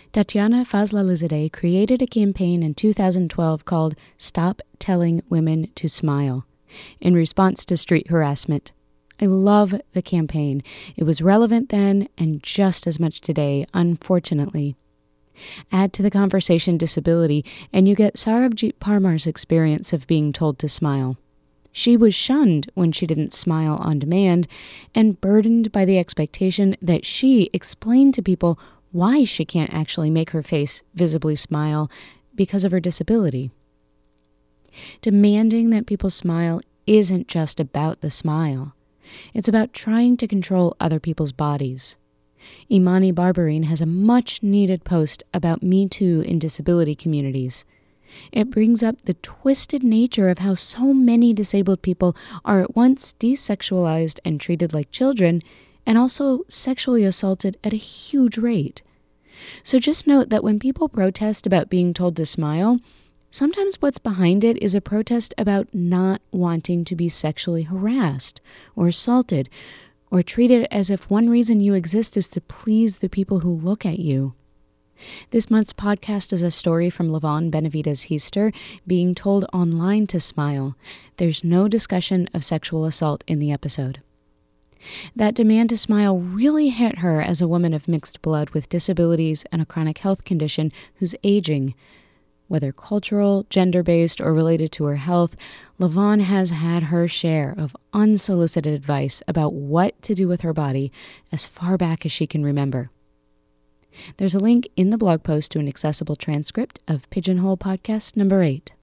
Tatiana Fazlalizadeh created a campaign in 2012 called Stop Telling Women to Smile in response to street harassment. I love the campaign. It was relevant then and just as much today, unfortunately. Add to the conversation disability, and you get Sarabjit Parmar's experience of being told to smile. She was shunned when she didn't smile on demand and burdened by the expectation that she explained to people why she can't actually make her face visibly smile because of her disability. Demanding that people smile isn't just about the smile. It's about trying to control other people's bodies. Imani Barbarine has a much-needed post about Me Too in disability communities. It brings up the twisted nature of how so many disabled people are at once desexualized and treated like children, and also sexually assaulted at a huge rate. So just note that when people protest about being told to smile, sometimes what's behind it is a protest about not wanting to be sexually harassed or assaulted, or treated as if one reason you exist is to please the people who look at you. This month's podcast is a story from Lavon Benavides-Heister being told online to smile. There's no discussion of sexual assault in the episode. That demand to smile really hit her as a woman of mixed blood with disabilities and a chronic health condition who's aging. Whether cultural, gender-based, or related to her health, Lavon has had her share of unsolicited advice about what to do with her body as far back as she can remember. There's a link in the blog post to an accessible transcript of Pigeonhole Podcast number 8.